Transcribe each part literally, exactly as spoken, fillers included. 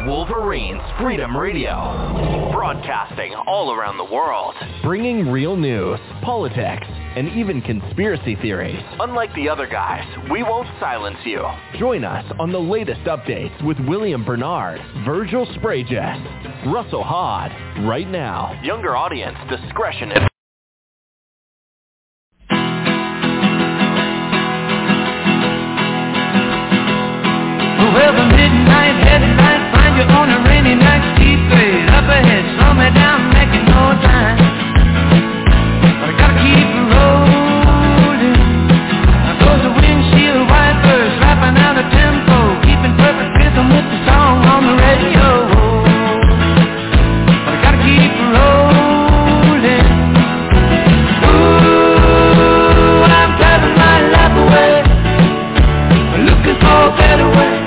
Wolverines Freedom Radio, broadcasting all around the world, bringing real news, politics, and even conspiracy theories. Unlike the other guys, we won't silence you. Join us on the latest updates with William Bernard, Virgil Spragus, Russell Hod, right now. Younger audience discretion is... Well, the midnight headlights find you on a rainy night, cheap grade. Up ahead, slow me down, making no time. But I gotta keep rolling. Now goes the windshield wipers, slapping out a tempo, keeping perfect rhythm with the song on the radio. But I gotta keep rolling. Ooh, I'm driving my life away, looking for a better way.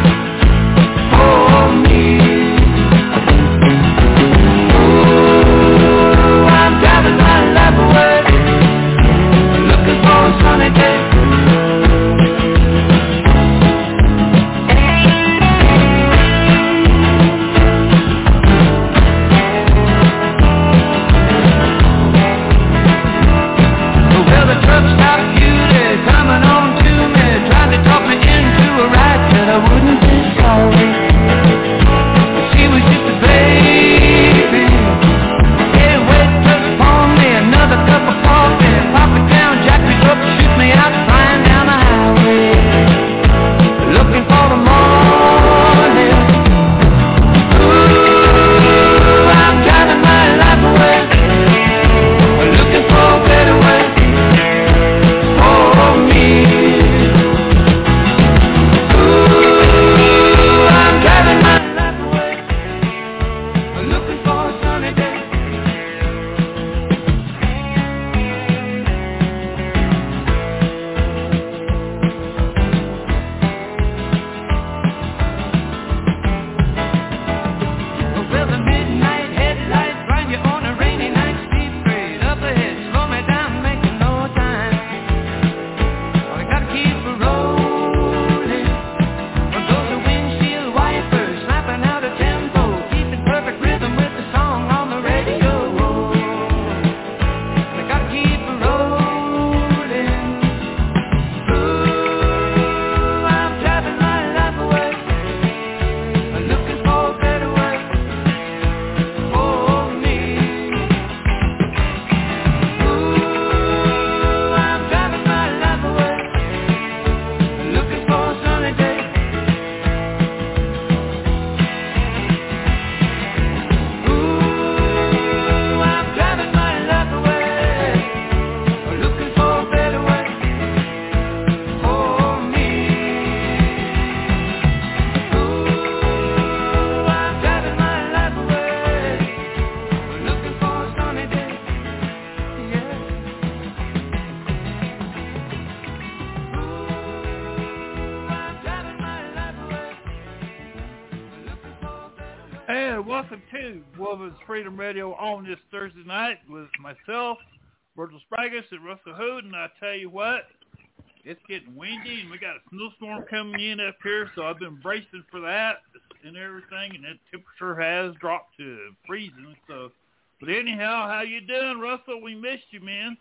Freedom Radio on this Thursday night with myself, Virgil Spragus, and Russell Hood. And I tell you what, it's getting windy, and we got a snowstorm coming in up here, so I've been bracing for that and everything, and that temperature has dropped to freezing. So, but anyhow, how you doing, Russell? We missed you, man.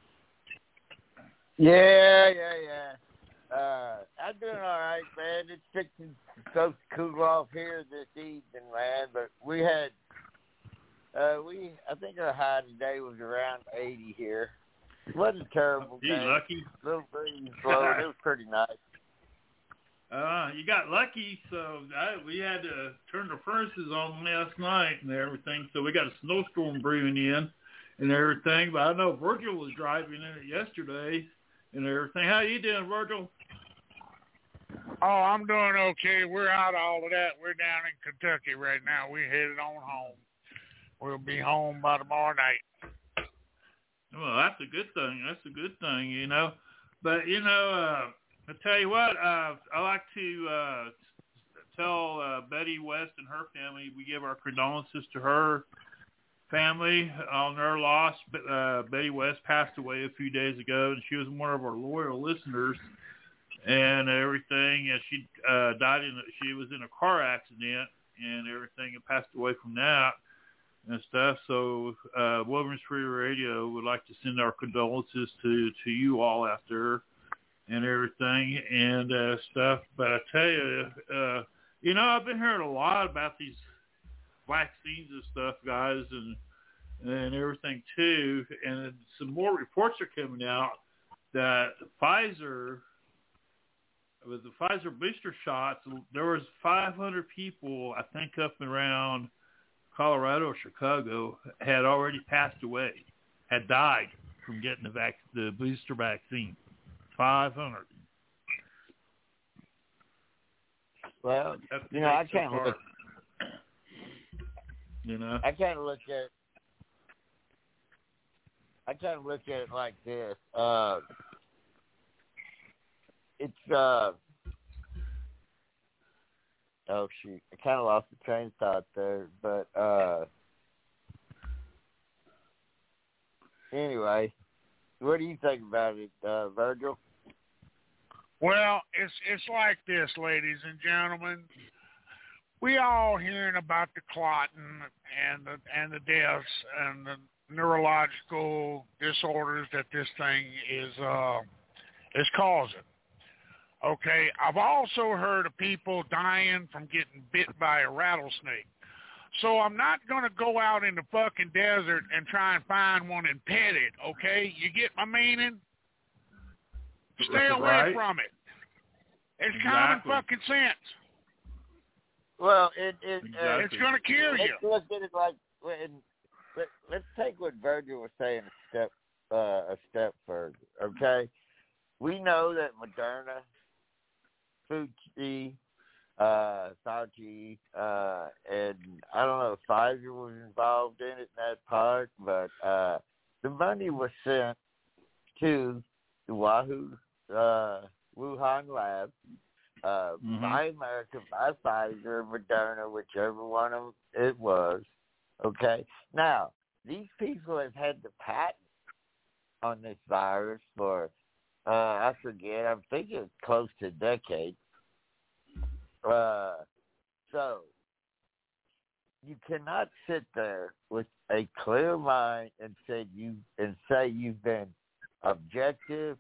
Yeah, yeah, yeah. Uh, I'm doing all right, man. It's fixing supposed to cool off here this evening, man, but we had Uh, we, I think our high today was around eighty here. It wasn't a terrible Gee, day. lucky. Little breeze blowing. It was pretty nice. Uh, you got lucky, so I, we had to turn the furnaces on last night and everything, so we got a snowstorm brewing in and everything. But I know Virgil was driving in it yesterday and everything. How you doing, Virgil? Oh, I'm doing okay. We're out of all of that. We're down in Kentucky right now. We're headed on home. We'll be home by tomorrow night. Well, that's a good thing. That's a good thing, you know. But, you know, uh, I tell you what, uh, I like to uh, tell uh, Betty West and her family, we give our condolences to her family on their loss. Uh, Betty West passed away a few days ago, and she was one of our loyal listeners and everything. And she uh, died in, she was in a car accident. and everything and passed away from that and stuff. So uh, Wilderness Free Radio would like to send our condolences to, to you all out there and everything and uh, stuff. But I tell you, uh, you know, I've been hearing a lot about these vaccines and stuff, guys, and and everything too. And some more reports are coming out that Pfizer, with the Pfizer booster shots, there was five hundred people, I think, up and around Colorado or Chicago, had already passed away, had died from getting the vac- the booster vaccine. five hundred. Well, you know, I can't look. You know, I can't look at. I can't look at it like this. Uh, it's uh. Oh shoot! I kind of lost the train of thought there, but uh. Anyway, what do you think about it, uh, Virgil? Well, it's it's like this, ladies and gentlemen. We all hearing about the clotting and the and the deaths and the neurological disorders that this thing is uh, is causing. Okay, I've also heard of people dying from getting bit by a rattlesnake. So I'm not going to go out in the fucking desert and try and find one and pet it, okay? You get my meaning? Stay away right. from it. It's Exactly. common fucking sense. Well, it, it, Exactly. uh, It's going to kill let's you. look at it like, when, let, let's take what Virgil was saying a step, uh, a step further, okay? We know that Moderna, Fauci, uh, Fauci, uh, and I don't know if Pfizer was involved in it, in that part, but uh, the money was sent to the Wahoo, uh, Wuhan lab, uh, mm-hmm. by America, by Pfizer, Moderna, whichever one of them it was, okay? Now, these people have had the patent on this virus for, uh, I forget, I'm thinking close to a decade. Uh, so you cannot sit there with a clear mind and say you and say you've been objective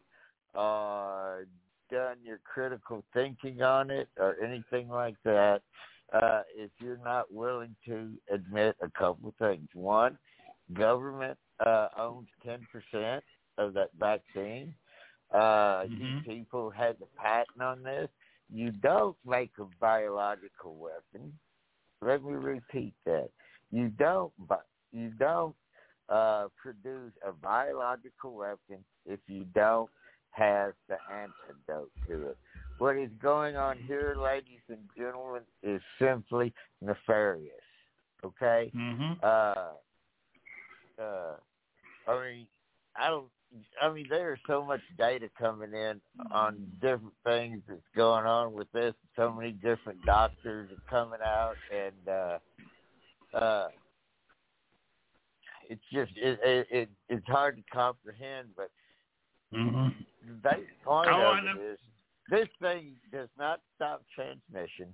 or done your critical thinking on it or anything like that uh, if you're not willing to admit a couple of things. One, government uh, owns ten percent of that vaccine. Uh, mm-hmm. These people had the patent on this. You don't make a biological weapon. Let me repeat that. You don't. You don't uh, produce a biological weapon if you don't have the antidote to it. What is going on here, ladies and gentlemen, is simply nefarious. Okay. Mm-hmm. Uh, uh, I mean, I don't. I mean, there's so much data coming in on different things that's going on with this. So many different doctors are coming out, and uh, uh, it's just it, it, it it's hard to comprehend. But mm-hmm. the basic point oh, of it is this thing does not stop transmission.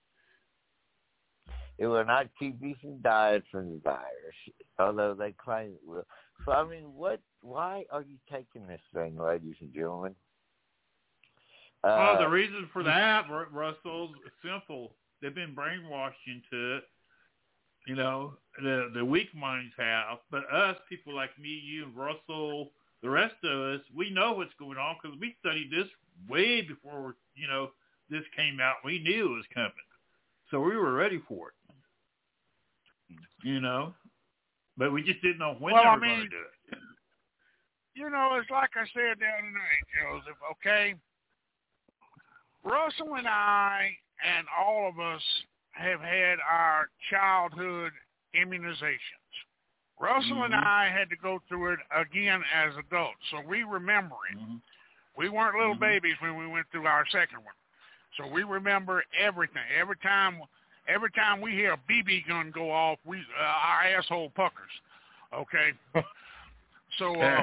It will not keep you from dying from the virus, although they claim it will. So, I mean, what? Why are you taking this thing, ladies and gentlemen? Uh, well, the reason for that, Russell, is simple. They've been brainwashed into it. You know, the the weak minds have, but us, people like me, you, and Russell, the rest of us, we know what's going on because we studied this way before, you know, this came out. We knew it was coming, so we were ready for it. You know, but we just didn't know when well, they were I mean, going to do it. You know, it's like I said the other night, Joseph, okay? Russell and I and all of us have had our childhood immunizations. Russell mm-hmm. and I had to go through it again as adults, so we remember it. Mm-hmm. We weren't little mm-hmm. babies when we went through our second one. So we remember everything. Every time every time we hear a B B gun go off, we uh, our asshole puckers, okay? So, uh,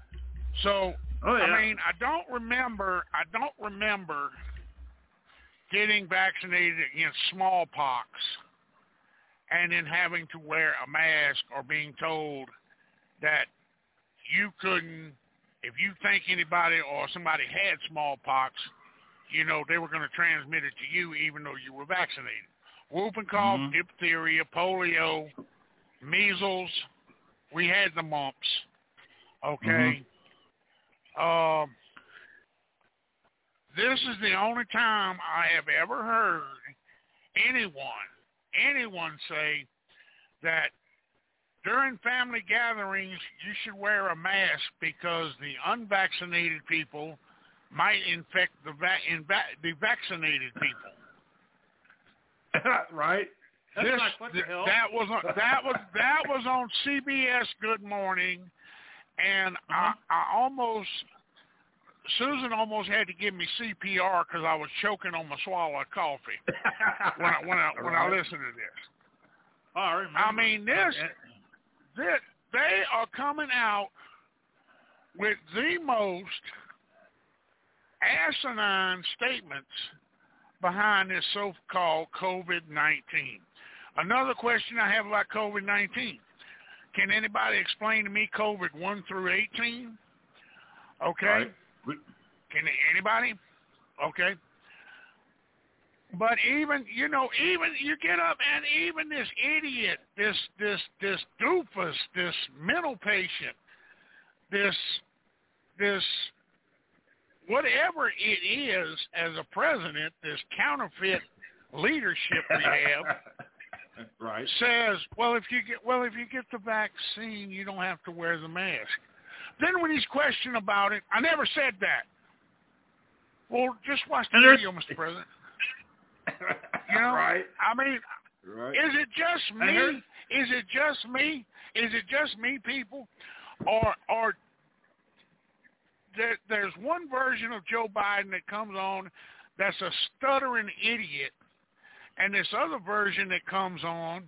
so oh, yeah. I mean, I don't remember. I don't remember getting vaccinated against smallpox and then having to wear a mask or being told that you couldn't, if you think anybody or somebody had smallpox, you know, they were going to transmit it to you even though you were vaccinated. Whooping cough, mm-hmm. diphtheria, polio, measles, we had the mumps, okay? Mm-hmm. Um, this is the only time I have ever heard anyone, anyone say that during family gatherings you should wear a mask because the unvaccinated people might infect the, va- inva- the vaccinated people. Right. That's This, like, what the th- hell? that was on, that was that was on C B S Good Morning, and uh-huh. I, I almost Susan almost had to give me C P R because I was choking on my swallow of coffee when I when I when right. I listened to this. Oh, I remember. I mean this, this they are coming out with the most asinine statements behind this so-called COVID nineteen. Another question I have about COVID nineteen. Can anybody explain to me COVID one through eighteen? Okay. Right. Can anybody? Okay. But even, you know, even you get up and even this idiot, this, this, this doofus, this mental patient, this, this, whatever it is as a president, this counterfeit leadership we have, right, says, well, if you get well, if you get the vaccine, you don't have to wear the mask. Then when he's questioned about it, I never said that. Well, just watch the video, Mister President. You know, right? I mean, right. Is it just me? Is it just me? Is it just me, people, or or there, there's one version of Joe Biden that comes on that's a stuttering idiot, and this other version that comes on,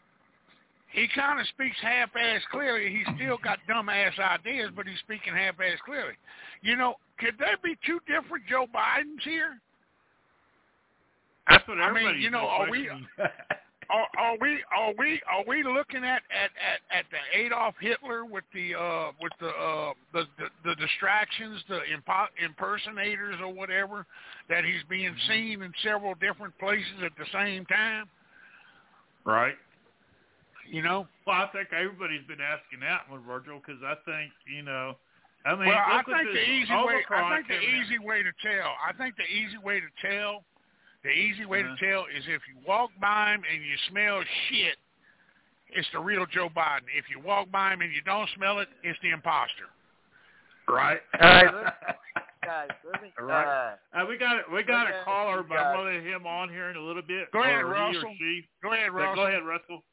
he kind of speaks half-ass clearly. He's still got dumb-ass ideas, but he's speaking half-ass clearly. You know, could there be two different Joe Bidens here? That's what I everybody's mean, you know, are we, are, are we, are we, are we looking at, at, at, at the Adolf Hitler with the, uh, with the, uh, the, the, the distractions, the impo- impersonators or whatever, that he's being seen in several different places at the same time? Right. You know? Well, I think everybody's been asking that one, Virgil, because I think, you know, I mean, well, I look think at the this easy way, I think the coming easy out. way to tell, I think the easy way to tell, the easy way uh-huh. to tell is if you walk by him and you smell shit, it's the real Joe Biden. If you walk by him and you don't smell it, it's the imposter. Right. All right, let's, guys, let me, right. Uh, uh, we got we got a caller, but guys. I'm going to let him on here in a little bit. Go ahead, or Russell. He or she. Go ahead, But Russell. Go ahead, Russell.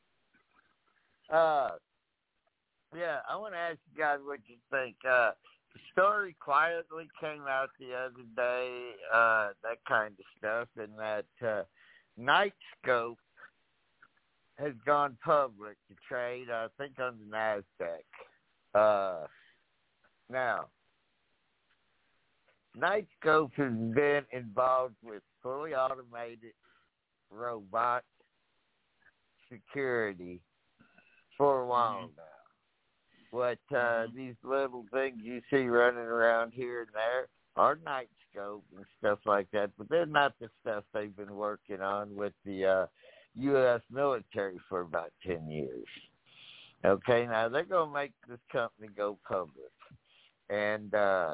Uh, yeah, I want to ask you guys what you think. Uh, the story quietly came out the other day, uh, that kind of stuff, and that uh, Nightscope has gone public to trade, I think, on the NASDAQ. Uh, now, Nightscope has been involved with fully automated robot security for a while now. What uh, these little things you see running around here and there are Nightscope and stuff like that, but they're not the stuff they've been working on with the uh, U S military for about ten years. Okay, now they're going to make this company go public. And, uh,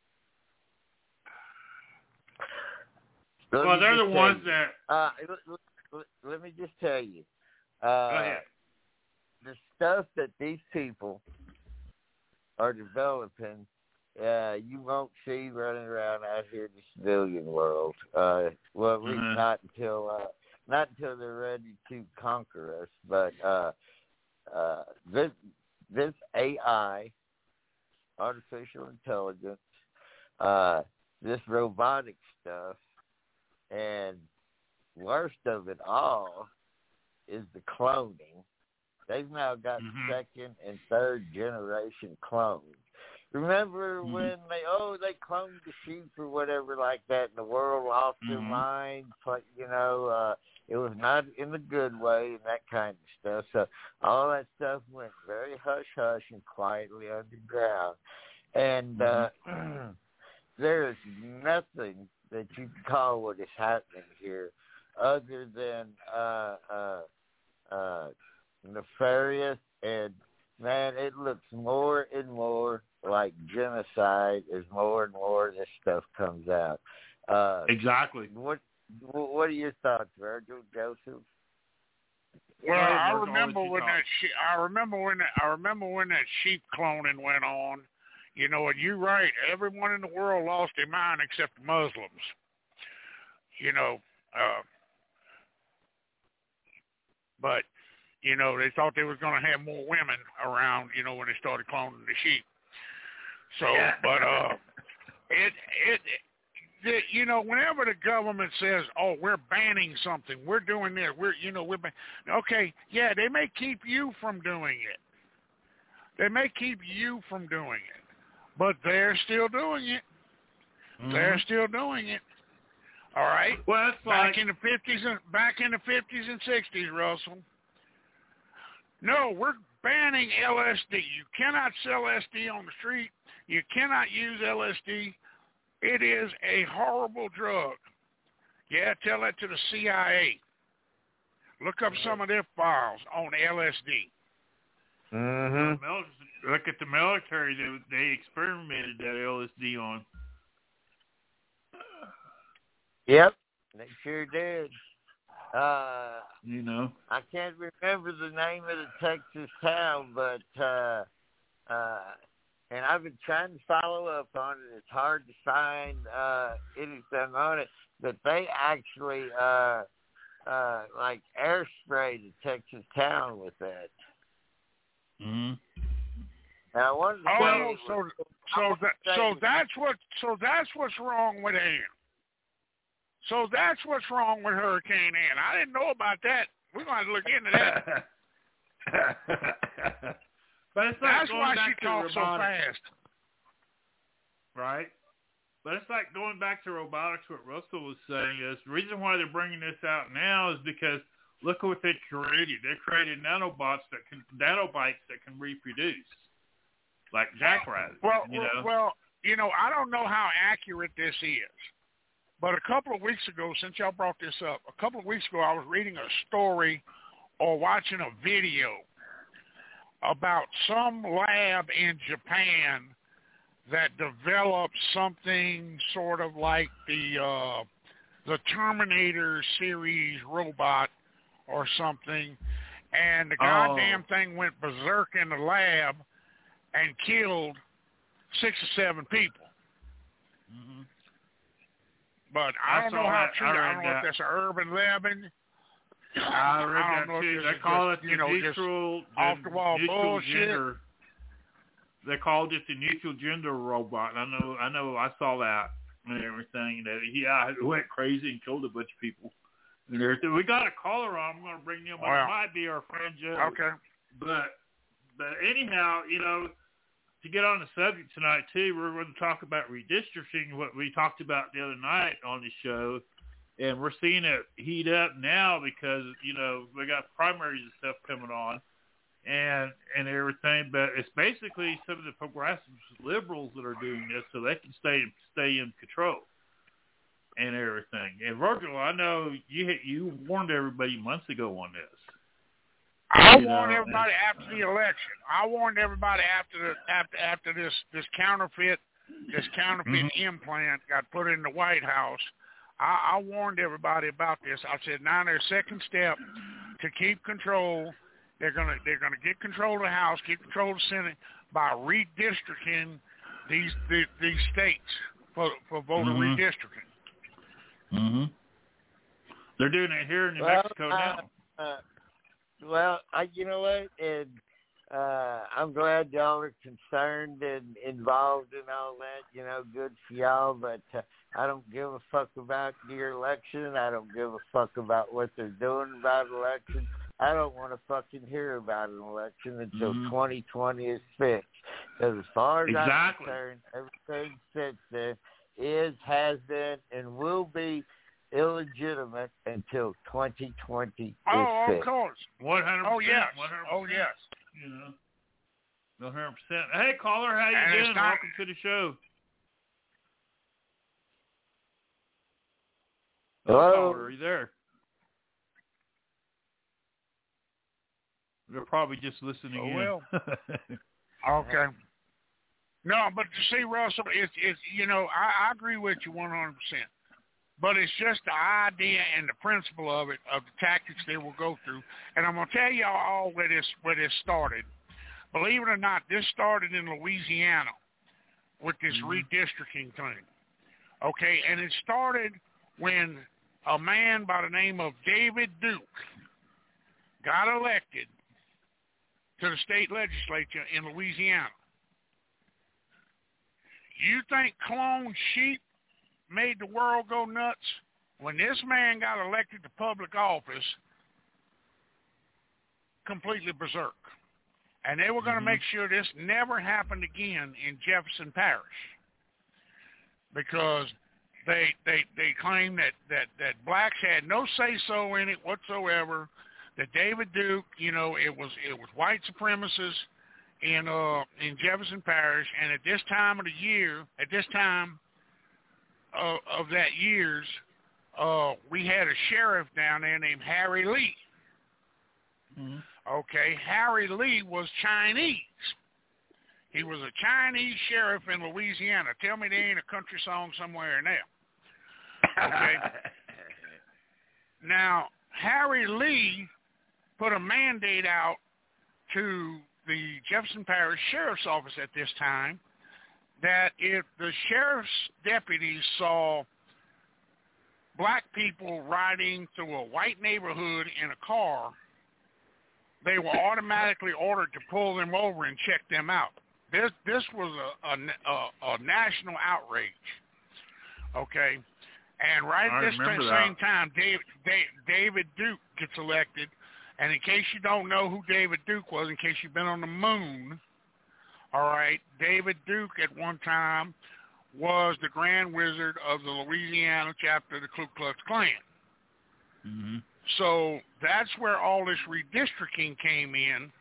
well, they're the ones you, that... Uh, let, let, let me just tell you. Uh, go ahead. The stuff that these people are developing, uh, you won't see running around out here in the civilian world. Uh, well, at least mm-hmm. not until uh, not until they're ready to conquer us. But uh, uh, this this A I, artificial intelligence, uh, this robotic stuff, and worst of it all is the cloning. They've now got mm-hmm. second and third generation clones. Remember Mm-hmm. when they, oh, they cloned the sheep or whatever like that, and the world lost Mm-hmm. their minds, but, you know, uh, it was not in the good way and that kind of stuff. So all that stuff went very hush-hush and quietly underground. And uh, Mm-hmm. there is nothing that you can call what is happening here other than uh, uh, uh, nefarious, and, man, it looks more and more like genocide as more and more of this stuff comes out. Uh, Exactly. What What are your thoughts, Virgil, Joseph? Well, Go ahead, I Virgil, I'll remember let you when talk. that she- I remember when that, I remember when that sheep cloning went on. You know, and you're right. Everyone in the world lost their mind except the Muslims. You know, uh, but you know they thought they was going to have more women around. You know, when they started cloning the sheep. So, Yeah. but uh, it it. The, you know, whenever the government says, "Oh, we're banning something, we're doing this, we're, you know, we're," ban-, okay, yeah, they may keep you from doing it. They may keep you from doing it, but they're still doing it. Mm-hmm. They're still doing it. All right. Well, that's Back like in the fifties and back in the fifties and sixties, Russell. No, we're banning L S D. You cannot sell L S D on the street. You cannot use L S D. It is a horrible drug. Yeah, tell that to the C I A. Look up some of their files on L S D. Mm-hmm. look at the military. They they experimented that L S D on. Yep, they sure did. Uh, You know. I can't remember the name of the Texas town, but uh, uh, and I've been trying to follow up on it. It's hard to find uh, anything on it, but they actually uh, uh, like air sprayed the Texas town with that. Mm-hmm. Now, I wanted to Oh, say, so so I that say- so that's what so that's what's wrong with Ann. So that's what's wrong with Hurricane Ann. I didn't know about that. We're going to look into that. But it's like That's going why back she to talks so robotics, fast. right? But it's like going back to robotics. What Russell was saying is the reason why they're bringing this out now is because look at what they created. They created nanobots that can nanobites that can reproduce, like jackrabbits. Well, you know. well, you know, I don't know how accurate this is, but a couple of weeks ago, since y'all brought this up, a couple of weeks ago, I was reading a story or watching a video about some lab in Japan that developed something sort of like the uh, the Terminator series robot or something, and the goddamn Oh. thing went berserk in the lab and killed six or seven people. Mm-hmm. But I, I don't saw know how that. true. I I, read don't know that. if that's an urban legend. I read I that don't know too. if They this is call just, it the you know, just neutral, off the the wall neutral bullshit. gender. They called it the neutral gender robot. I know, I know, I saw that and everything. That he yeah, went crazy and killed a bunch of people and everything. We got a caller on. I'm going to bring him on. Wow. It might be our friend Joe. Okay. But but anyhow, you know, to get on the subject tonight too, we're going to talk about redistricting, what we talked about the other night on the show. And we're seeing it heat up now because, you know, we got primaries and stuff coming on and and everything. But it's basically some of the progressive liberals that are doing this so they can stay stay in control and everything. And Virgil, I know you you warned everybody months ago on this. I You warned know, everybody and- after the election. I warned everybody after the after after this this counterfeit this counterfeit Mhm. implant got put in the White House. I, I warned everybody about this. I said, now their second step to keep control, they're gonna they're gonna get control of the House, get control of the Senate by redistricting these these, these states for for voter Mhm. redistricting. Mm-hmm. They're doing it here in New Well, Mexico uh, now. Uh, well, I, you know what, and uh, I'm glad y'all are concerned and involved in all that. You know, good for y'all, but uh, I don't give a fuck about your election. I don't give a fuck about what they're doing about election. I don't want to fucking hear about an election until Mhm. twenty twenty is fixed. Because as far as exactly. I'm concerned, everything since then is, has been, and will be illegitimate until twenty twenty Oh, is of fixed. course. One hundred percent. Oh yes. one hundred percent. Oh yes. You know, one hundred percent. Hey, caller, how you And it's doing? not- Welcome to the show. Hello? Caller, are you there? They're probably just listening Oh, in. well. Okay. No, but you see, Russell, it's it's you know I, I agree with you one hundred percent. But it's just the idea and the principle of it, of the tactics they will go through. And I'm gonna tell you all where this where this started. Believe it or not, this started in Louisiana with this mm-hmm. redistricting thing. Okay, and it started when a man by the name of David Duke got elected to the state legislature in Louisiana. You think cloned sheep made the world go nuts? When this man got elected to public office, completely berserk. And they were going to mm-hmm. make sure this never happened again in Jefferson Parish, because they they they claimed that, that, that blacks had no say-so in it whatsoever, that David Duke, you know, it was it was white supremacists in uh in Jefferson Parish, and at this time of the year, at this time of, of that years, uh, we had a sheriff down there named Harry Lee. Mm-hmm. Okay, Harry Lee was Chinese. He was a Chinese sheriff in Louisiana. Tell me there ain't a country song somewhere in there. Okay. Now, Harry Lee put a mandate out to the Jefferson Parish Sheriff's Office at this time that if the sheriff's deputies saw black people riding through a white neighborhood in a car, they were automatically ordered to pull them over and check them out. This this was a, a, a, a national outrage, okay? And right I at this remember same that. time, David, David Duke gets elected. And in case you don't know who David Duke was, in case you've been on the moon, all right, David Duke at one time was the Grand Wizard of the Louisiana chapter of the Ku Klux Klan. Mm-hmm. So that's where all this redistricting came in.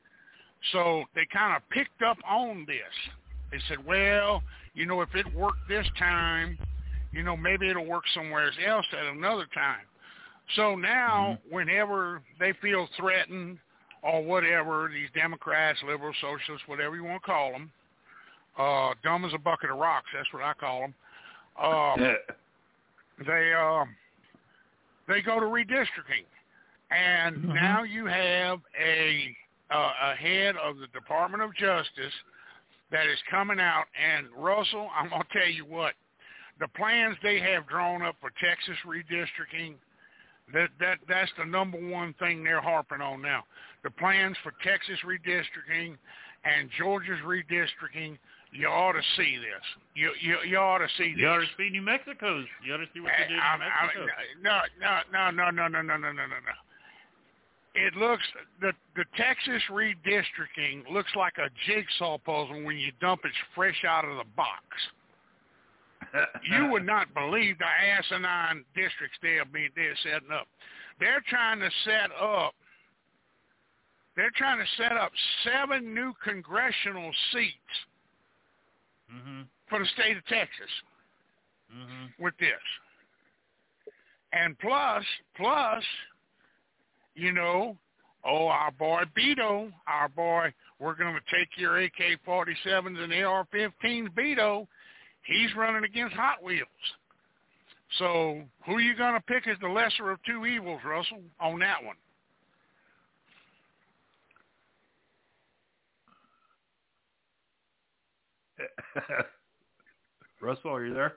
So they kind of picked up on this. They said, well, you know, if it worked this time, you know, maybe it'll work somewhere else at another time. So now, mm-hmm. whenever they feel threatened or whatever, these Democrats, liberals, socialists, whatever you want to call them, uh, dumb as a bucket of rocks, that's what I call them, uh, they, uh, they go to redistricting. And mm-hmm. now you have a, uh, a head of the Department of Justice that is coming out. And, Russell, I'm going to tell you what, the plans they have drawn up for Texas redistricting, That that that's the number one thing they're harping on now. The plans for Texas redistricting and Georgia's redistricting. You ought to see this. You you, you ought to see this. You ought to see New Mexico's. You ought to see what they did in I, New Mexico. I, no no no no no no no no no no. It looks the the Texas redistricting looks like a jigsaw puzzle when you dump it fresh out of the box. You would not believe the asinine districts they're being they're setting up. They're trying to set up. They're trying to set up seven new congressional seats mm-hmm. for the state of Texas mm-hmm. with this. And plus, plus, you know, oh, our boy Beto, our boy, we're going to take your A K forty-sevens and A R fifteens, Beto. He's running against Hot Wheels. So who are you going to pick as the lesser of two evils, Russell, on that one? Russell, are you there?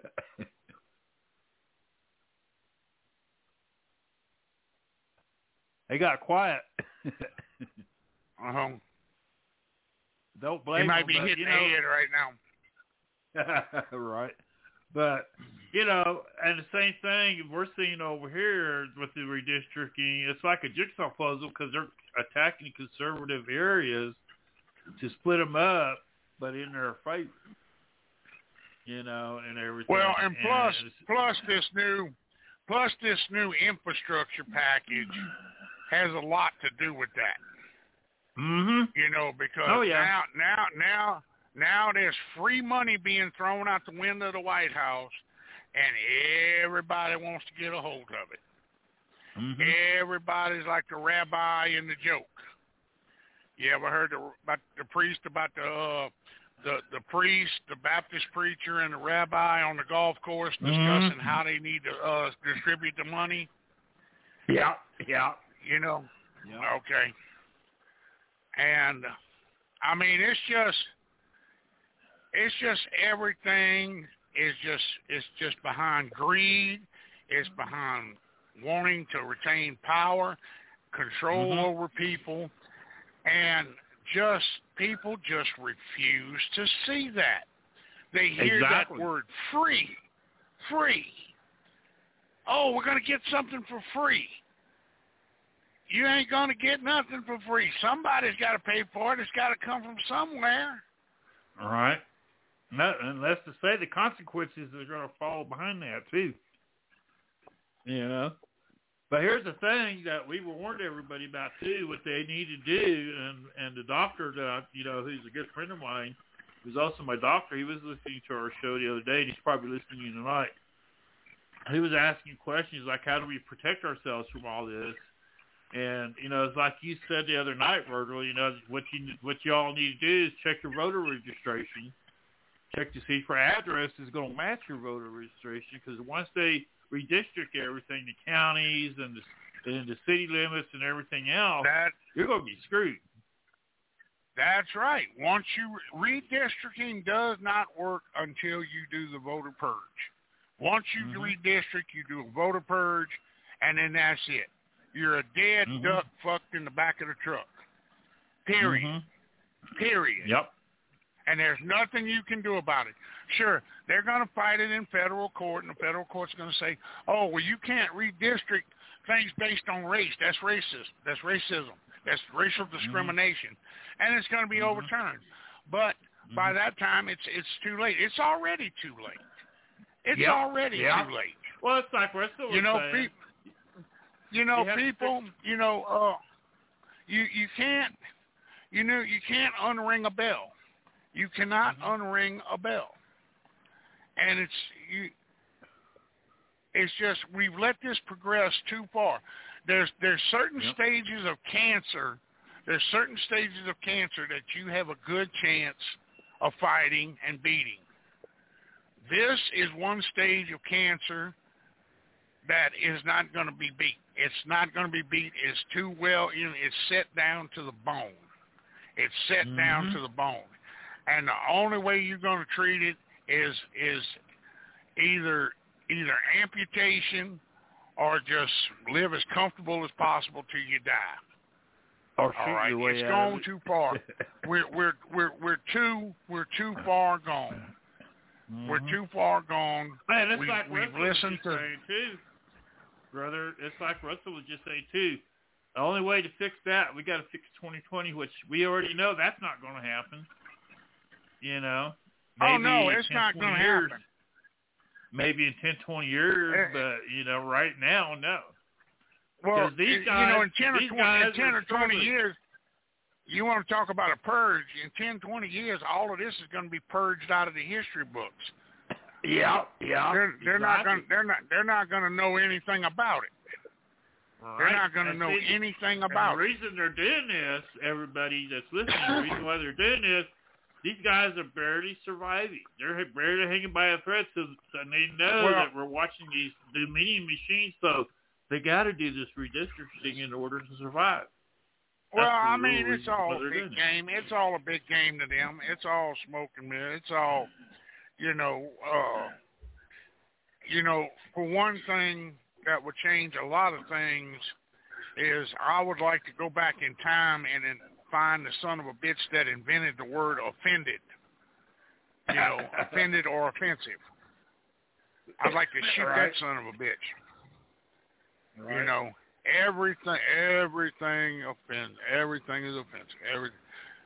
He got quiet. uh-huh. Don't blame him. He might be but, hitting you the know, head right now. right. But, you know, and the same thing we're seeing over here with the redistricting, it's like a jigsaw puzzle because they're attacking conservative areas to split them up but in their favor. You know, and everything. Well, and plus, and plus this new, plus this new infrastructure package has a lot to do with that. Mm-hmm. You know, because oh, yeah. now, now, now, now there's free money being thrown out the window of the White House, and everybody wants to get a hold of it. Mm-hmm. Everybody's like the rabbi in the joke. You ever heard the, about the priest about the uh, the the priest, the Baptist preacher, and the rabbi on the golf course discussing mm-hmm. how they need to uh, distribute the money? Yeah, yeah. You know? Yeah. Okay. And, I mean, it's just, it's just everything is just, it's just behind greed. It's behind wanting to retain power, control mm-hmm. over people, and just people just refuse to see that. They hear exactly. that word free, free. Oh, we're going to get something for free. You ain't going to get nothing for free. Somebody's got to pay for it. It's got to come from somewhere. All right. No, and that's to say the consequences are going to fall behind that, too. You know? But here's the thing that we warned everybody about, too, what they need to do. And, and the doctor, that, you know, who's a good friend of mine, who's also my doctor, he was listening to our show the other day, and he's probably listening to you tonight. He was asking questions like, how do we protect ourselves from all this? And, you know, it's like you said the other night, Virgil, you know, what you what you all need to do is check your voter registration. Check to see if your address is going to match your voter registration, because once they redistrict everything, the counties and the, and the city limits and everything else, that, you're going to be screwed. That's right. Once you redistricting does not work until you do the voter purge. Once you mm-hmm. redistrict, you do a voter purge, and then that's it. You're a dead mm-hmm. duck fucked in the back of the truck. Period. Mm-hmm. Period. Yep. And there's nothing you can do about it. Sure, they're going to fight it in federal court, and the federal court's going to say, oh, well, you can't redistrict things based on race. That's racist. That's racism. That's racial discrimination. Mm-hmm. And it's going to be mm-hmm. overturned. But mm-hmm. by that time, it's it's too late. It's already too late. It's yep. already yep. too late. Well, it's like we're still you know, saying. Pe- you know, people, you know, uh, you you can't, you know, you can't unring a bell. You cannot mm-hmm. unring a bell. And it's you. It's just we've let this progress too far. There's there's certain yep. stages of cancer. There's certain stages of cancer that you have a good chance of fighting and beating. This is one stage of cancer that is not going to be beat. It's not going to be beat. It's too well, you know, it's set down to the bone. It's set mm-hmm. down to the bone. And the only way you're going to treat it is is either either amputation or just live as comfortable as possible till you die. Or shoot All right, your way it's out gone of it. too far. we're we're we're we're too we're too far gone. Mm-hmm. We're too far gone. Man, it's we, like we've Russell listened was just to saying too, brother. It's like Russell was just saying too. The only way to fix that, we got to fix twenty twenty, which we already know that's not going to happen. You know. Maybe oh no, it's ten, not going to years, happen. Maybe in ten, twenty years, uh, but you know, right now, no. Well, these guys, you know, in ten or these twenty, guys in ten or twenty struggling. years, you want to talk about a purge? In ten, twenty years, all of this is going to be purged out of the history books. Yeah, yeah. They're, they're exactly. not going. They're not. They're not going to know anything about it. Right. They're not going to and know see, anything about and the reason they're doing this, everybody that's listening, the reason why they're doing this, these guys are barely surviving. They're barely hanging by a thread, so, so they know well, that we're watching these Dominion machines, so they got to do this redistricting in order to survive. Well, That's I mean, it's all a big doing game. It. It's all a big game to them. It's all smoke and mirror. It's all, you know, uh, you know, for one thing that would change a lot of things is I would like to go back in time and then find the son of a bitch that invented the word offended. You know, offended or offensive. I'd like to shoot right. that son of a bitch. Right. You know, everything, everything offends. Everything is offensive. Every,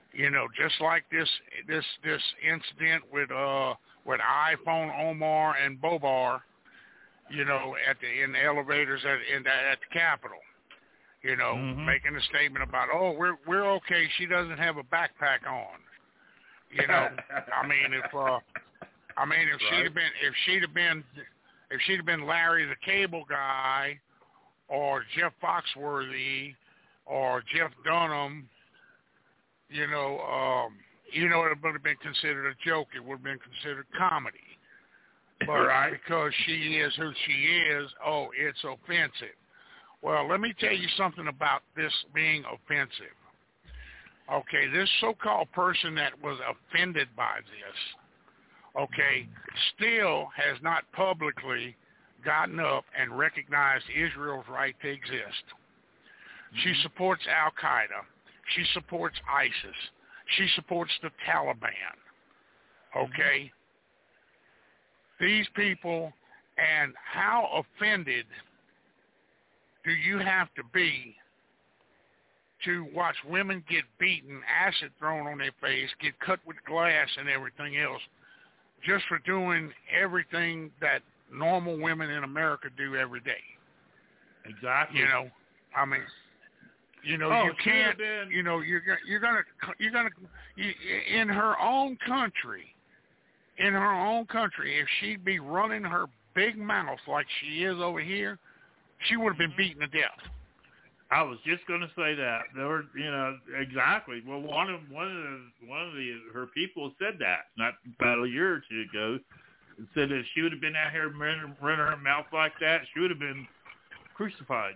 You know, just like this this this incident with uh with iPhone Omar and Bobar, you know, at the in the elevators at in the, at the Capitol. You know, mm-hmm. making a statement about, oh, we're we're okay. She doesn't have a backpack on. You know, I mean, if uh, I mean, if right. she'd have been, if she'd have been, if she'd have been Larry the Cable Guy, or Jeff Foxworthy, or Jeff Dunham, you know, um, you know, it would have been considered a joke. It would have been considered comedy. But right. because she is who she is, oh, it's offensive. Well, let me tell you something about this being offensive. Okay, this so-called person that was offended by this, okay, still has not publicly gotten up and recognized Israel's right to exist. Mm-hmm. She supports Al-Qaeda. She supports ISIS. She supports the Taliban. Okay? Mm-hmm. These people, and how offended do you have to be to watch women get beaten, acid thrown on their face, get cut with glass and everything else, just for doing everything that normal women in America do every day? Exactly. You know, I mean, you know, oh, you can't. Been... You know, you're you're gonna you're gonna you, in her own country, in her own country, if she'd be running her big mouth like she is over here, she would have been beaten to death. I was just going to say that. There were, you know, exactly. Well, one of one of the, one of the her people said that not about a year or two ago. Said that she would have been out here running, running her mouth like that, she would have been crucified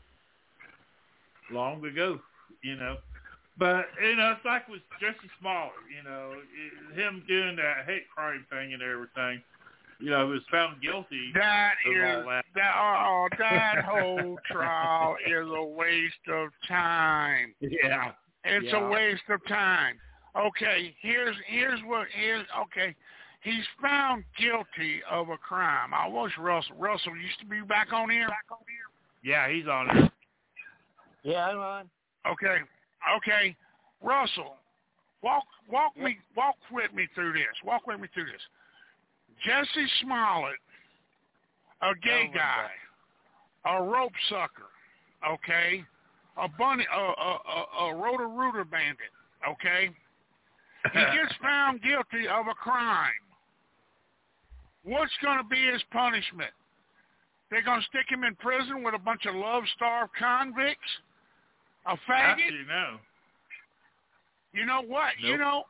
long ago. You know, but you know, it's like with Jesse Smollett. You know, it, him doing that hate crime thing and everything. You know, was found guilty. That of is all that. that. Oh, that whole trial is a waste of time. Yeah, it's yeah. a waste of time. Okay, here's here's what here's okay. He's found guilty of a crime. I wish Russell Russell used to be back on here. Back on here. Yeah, he's on it. Yeah, I'm on. Okay, okay, Russell, walk walk yep. me walk with me through this. Walk with me through this. Jesse Smollett, a gay oh guy, a rope sucker, okay, a bunny, a a a, a rotor-rooter bandit, okay. He gets found guilty of a crime. What's going to be his punishment? They're going to stick him in prison with a bunch of love-starved convicts? A faggot? Actually, no. You know what? Nope. You know,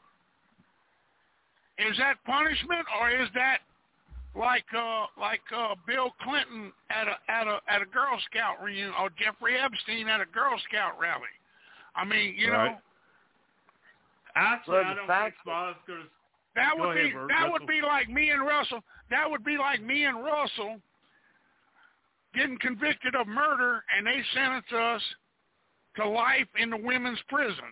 is that punishment, or is that like uh, like uh, Bill Clinton at a at a at a Girl Scout reunion, or Jeffrey Epstein at a Girl Scout rally? I mean, you right. know. Actually, well, I don't fact, think Smollett going to. That Go would ahead, be Bert, that Russell. would be like me and Russell. That would be like me and Russell getting convicted of murder, and they sentence us to life in the women's prison.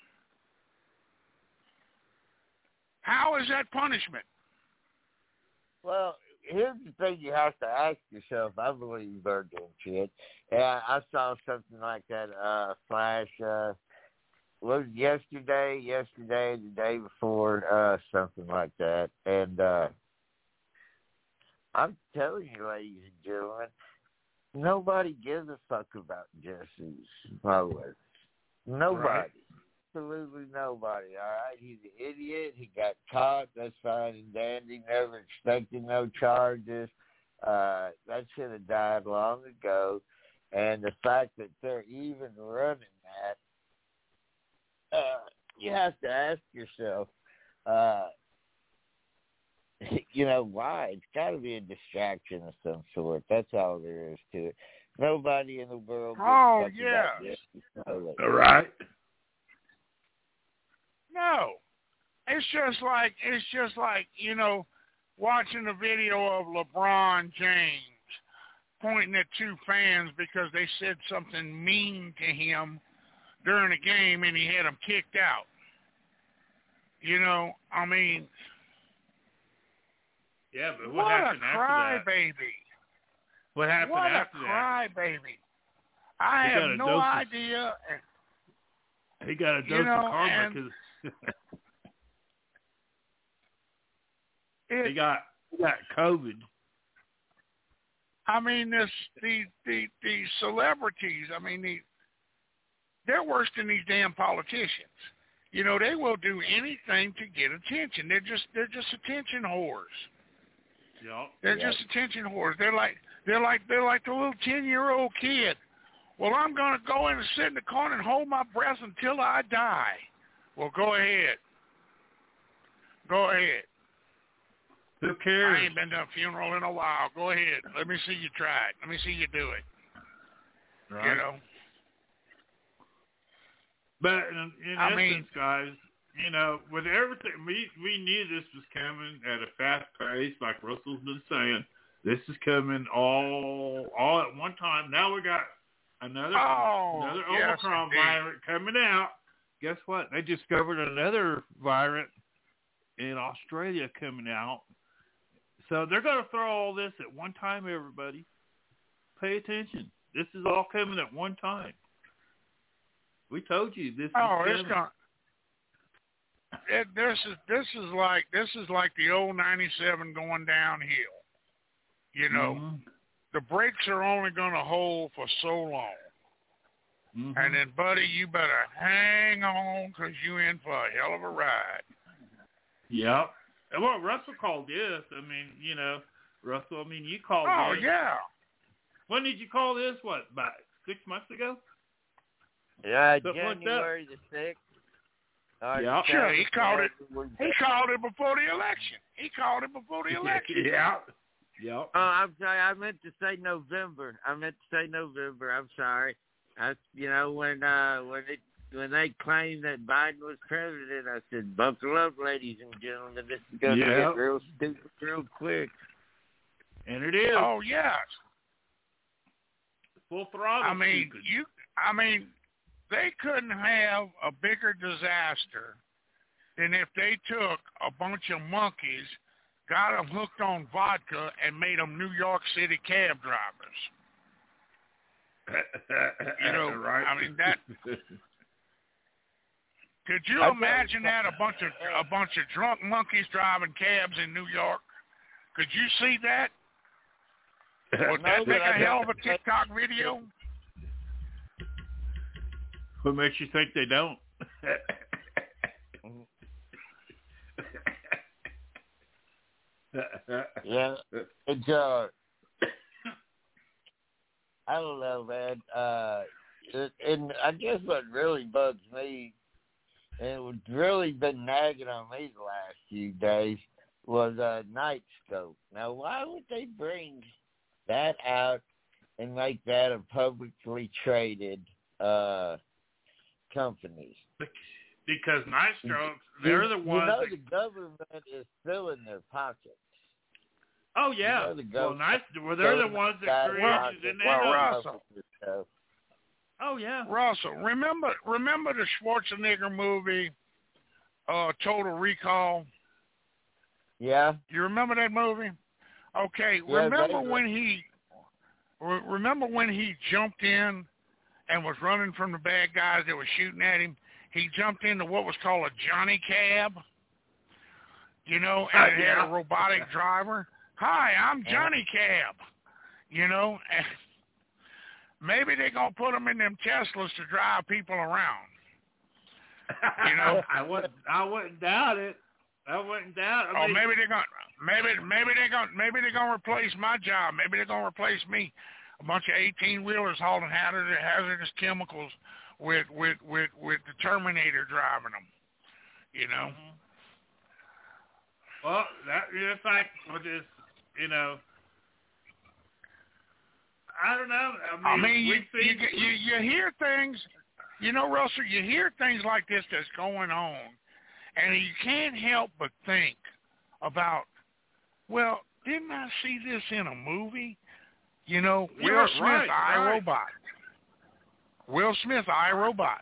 How is that punishment? Well, here's the thing you have to ask yourself. I believe Virgin shit. Yeah, I saw something like that uh, flash. Uh, was it yesterday, yesterday, the day before, uh, something like that. And uh, I'm telling you, ladies and gentlemen, nobody gives a fuck about Jesse Smollett. Nobody. Right. Absolutely nobody, all right? He's an idiot. He got caught. That's fine and dandy. Never expected no charges. Uh, that should have died long ago. And the fact that they're even running that, uh, you have to ask yourself, uh, you know, why? It's got to be a distraction of some sort. That's all there is to it. Nobody in the world gives Oh, a fuck yeah. about Jesse Smollett. All right. No, it's just like it's just like you know, watching a video of LeBron James pointing at two fans because they said something mean to him during a game and he had them kicked out. You know, I mean, yeah, but what, what happened a after that? crybaby! What happened what after a that? crybaby! I He got have a no dose of- idea. He got a dose you know, of karma and because it, he got he got COVID. I mean, this the the the celebrities. I mean, the, they're worse than these damn politicians. You know, they will do anything to get attention. They're just they're just attention whores. Yep. They're Yep. just attention whores. They're like they're like they're like the little ten year old kid. Well, I'm gonna go in and sit in the corner and hold my breath until I die. Well, go ahead. Go ahead. Who cares? I ain't been to a funeral in a while. Go ahead. Let me see you try it. Let me see you do it. Right. You know. But in, in I essence, mean, guys, you know, with everything, we we knew this was coming at a fast pace, like Russell's been saying. This is coming all all at one time. Now we got another Oh, another yes, Omicron indeed. virus coming out. Guess what? They discovered another virus in Australia coming out. So they're going to throw all this at one time, everybody. Pay attention. This is all coming at one time. We told you this. Oh, is it's coming. gonna. It, this is this is like this is like the old ninety-seven going downhill. You know, Mm-hmm. the brakes are only going to hold for so long, Mm-hmm. and then, buddy, you better hang on because you're in for a hell of a ride. Yep. And well, Russell called this. I mean, you know, Russell. I mean, you called Oh this. yeah. When did you call this? What, about six months ago? Yeah, Something like that. January the sixth. Or Yeah. the Sure, he seventh, called it. was- He called it before the election. He called it before the election. Yeah. Yep. Oh, I'm sorry. I meant to say November. I meant to say November. I'm sorry. I, you know, when uh, when it when they claimed that Biden was president, I said, "Buckle up, ladies and gentlemen. This is going to Yeah. get real stupid real quick." And it is Oh yes. full throttle. I mean, stupid. you. I mean, they couldn't have a bigger disaster than if they took a bunch of monkeys, got them hooked on vodka, and made them New York City cab drivers. You know, right? I mean that. Could you I imagine thought- that a bunch of a bunch of drunk monkeys driving cabs in New York? Could you see that? Would No, that but make I a hell of got- a TikTok video? What makes you think they don't? Yeah, it's uh, I don't know, man. Uh, it, and I guess what really bugs me, and it's really been nagging on me the last few days, was uh, Night Scope. Now, why would they bring that out and make that a publicly traded uh, company? Because Night Strokes, they're the you, ones. You know that, the government is filling their pockets. oh yeah. You know the well, government- Night. Well, they're the government ones that got created pockets. it. And they Well, know. Russell. So, Oh yeah. Russell, remember remember the Schwarzenegger movie, uh, Total Recall? yeah. You remember that movie? Okay, Yeah, remember vaguely. when he re- remember when he jumped in and was running from the bad guys that were shooting at him? He jumped into what was called a Johnny Cab, you know, and it had Yeah. a robotic driver. Hi, I'm Johnny Cab, you know. And maybe they're going to put them in them Teslas to drive people around. You know? I wouldn't. I wouldn't doubt it. I wouldn't doubt. I Oh, mean, maybe they're going. Maybe maybe they're going. Maybe they're going to replace my job. Maybe they're going to replace me. A bunch of eighteen wheelers hauling hazardous, hazardous chemicals with with with with the Terminator driving them. You know. Well, that it's like with this, you know. I don't know. I mean, I mean, you, we've you seen. you you hear things. You know, Russell, you hear things like this that's going on, and you can't help but think about, well, didn't I see this in a movie? You know, Will Yeah, Smith, right, I, right. Robot. Will Smith, I, Robot.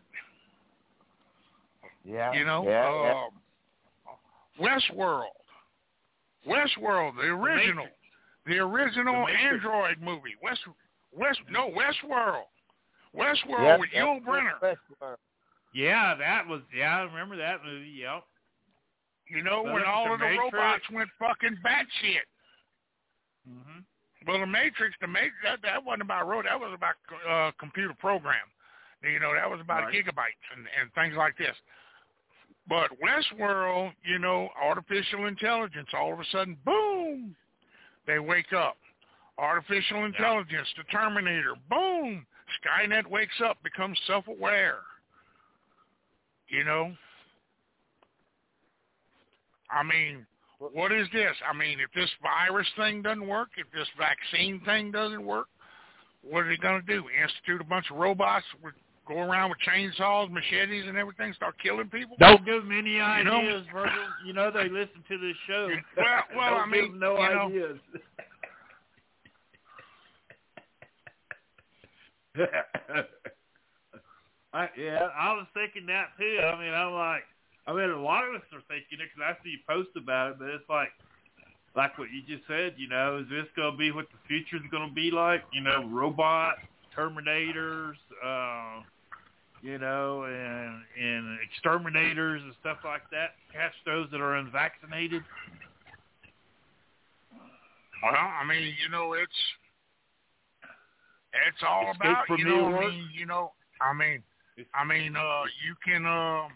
Yeah. You know, yeah, uh, Westworld. Westworld, the original. The original The Matrix. Android movie. West, West, no, Westworld. Westworld yeah. with Yep, Yul Brynner. Westworld. Yeah, that was. Yeah, I remember that movie. Yep. You know, Well, when look at all the of the Matrix. robots went fucking batshit. Mhm. Well, the Matrix, the Matrix, that, that wasn't about road. That was about uh, computer program. You know, that was about Right. gigabytes and, and things like this. But Westworld, you know, artificial intelligence, all of a sudden, boom, they wake up. Artificial intelligence, the Terminator, boom, Skynet wakes up, becomes self-aware. You know? I mean, what is this? I mean, if this virus thing doesn't work, if this vaccine thing doesn't work, what are they going to do? Institute a bunch of robots, with, go around with chainsaws, machetes, and everything, start killing people? Don't give them any ideas, You know? Virgil. You know they listen to this show. Well, well, Don't I mean, give them no you know, ideas. I, yeah, I was thinking that too. I mean, I'm like, I mean, a lot of us are thinking it because I see you post about it, but it's like, like what you just said, you know, is this going to be what the future is going to be like? You know, robots, Terminators, uh, you know, and and exterminators and stuff like that. Catch those that are unvaccinated. Well, I mean, you know, it's it's all Escape about, from you New know, I York. mean, you know, I mean, I mean, uh, you can, uh,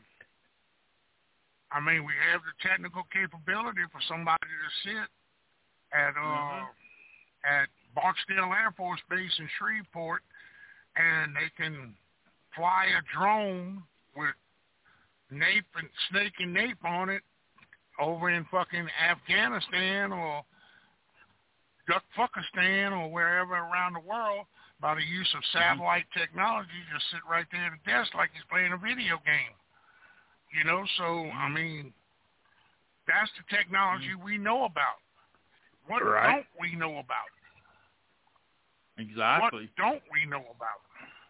I mean, we have the technical capability for somebody to sit at uh, Mhm. at Barksdale Air Force Base in Shreveport, and they can fly a drone with Nape and Snake and Nape on it over in fucking Afghanistan or Duckfuckistan or wherever around the world by the use of satellite technology. Just sit right there at the desk like he's playing a video game. You know, so, I mean, that's the technology we know about. What Right. don't we know about? Exactly. What don't we know about?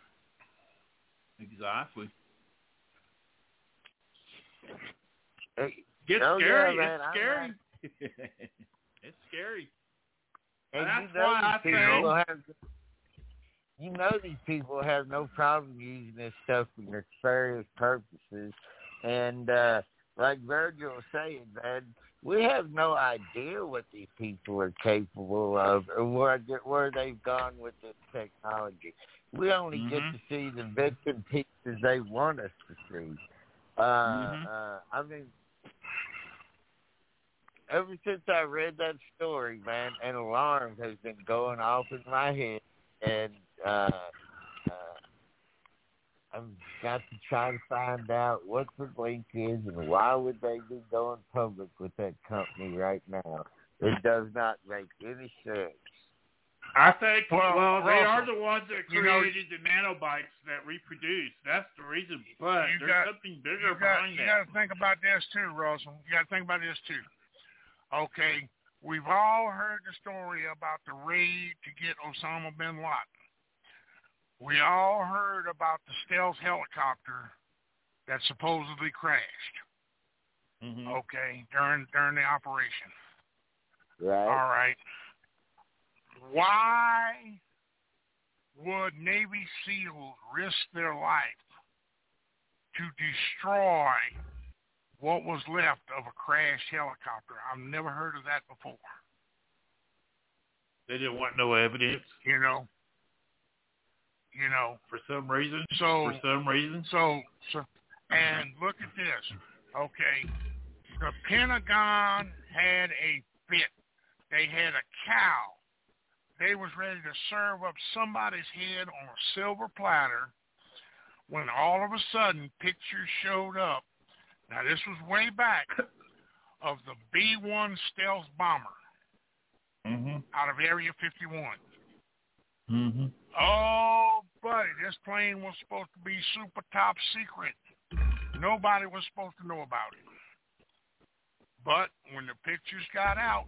Exactly. Hey, It's oh, scary. yeah, man, it's I'm scary. It's scary. and That's you know why I these say, people have, you know these people have no problem using this stuff for nefarious purposes. And uh, like Virgil was saying, man, we have no idea what these people are capable of or where, where they've gone with this technology. We only Mhm. get to see the bits and pieces they want us to see. Uh, Mhm. uh, I mean, ever since I read that story, man, an alarm has been going off in my head, and uh, uh, I've got to try to find out what the link is and why would they be going public with that company right now. It does not make any sense. I think, Well, well, they are Russell, the ones that you know- created the nanobites that reproduce. That's the reason. But You there's got- something bigger You got, behind you that. got to think about this too, Russell. You got to think about this too. Okay, we've all heard the story about the raid to get Osama bin Laden. We all heard about the stealth helicopter that supposedly crashed. Mhm. Okay, during during the operation. Right? All right. Why would Navy SEALs risk their life to destroy what was left of a crashed helicopter? I've never heard of that before. They didn't want no evidence You know. You know. for some reason. So For some reason. so so and look at this. Okay. The Pentagon had a fit. They had a cow. They was ready to serve up somebody's head on a silver platter when all of a sudden pictures showed up. Now, this was way back of the B one stealth bomber Mhm. out of Area fifty-one. Mhm. Oh, buddy, this plane was supposed to be super top secret. Nobody was supposed to know about it. But when the pictures got out,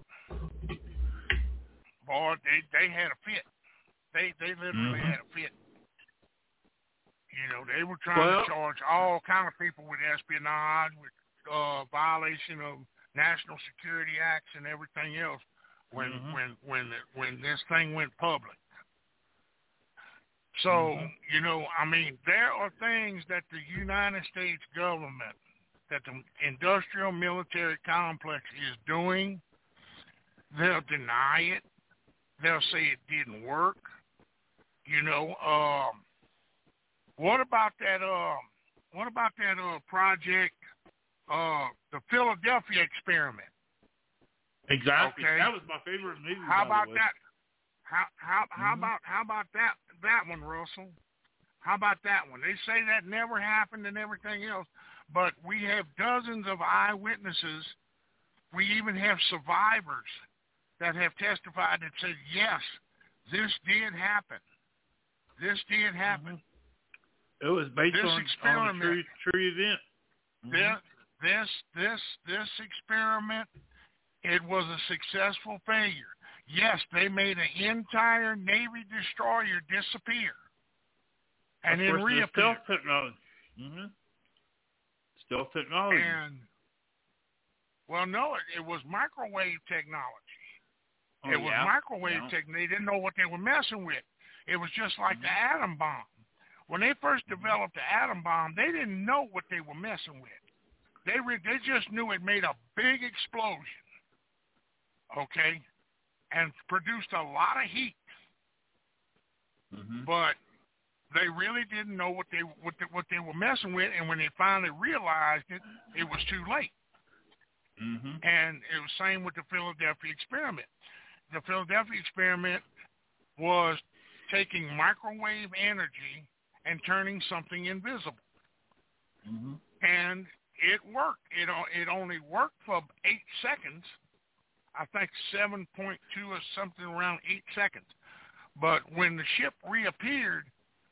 boy, they, they had a fit. They they literally Mhm. had a fit. You know, they were trying Well- to charge all kind of people with espionage, with uh, violation of national security acts and everything else when Mhm. when when the, when this thing went public. So, Mm-hmm. you know, I mean, there are things that the United States government, that the industrial military complex is doing. They'll deny it. They'll say it didn't work. You know, um, what about that? Um, what about that uh, project, uh, the Philadelphia experiment? Exactly. Okay. That was my favorite movie. How by about the way. that? How how how Mm-hmm. about how about that that one, Russell? How about that one? They say that never happened and everything else, but we have dozens of eyewitnesses. We even have survivors that have testified that said, yes, this did happen. This did happen. It was based This on, on a experiment- true, true event. This, this, this, this experiment, it was a successful failure. Yes, they made an entire Navy destroyer disappear and of then course, the reappear. stealth technology. Mm-hmm. Stealth technology. And, well, no, it, it was microwave technology. oh, it was yeah? microwave Yeah. technology. They didn't know what they were messing with. It was just like the atom bomb. When they first developed the atom bomb, they didn't know what they were messing with. They re- they just knew it made a big explosion, okay, and produced a lot of heat. Mm-hmm. But they really didn't know what they what they, what they were messing with, and when they finally realized it, it was too late. Mm-hmm. And it was the same with the Philadelphia experiment. The Philadelphia experiment was taking microwave energy and turning something invisible. Mm-hmm. And it worked. It o- it only worked for eight seconds. I think seven point two or something around eight seconds. But when the ship reappeared,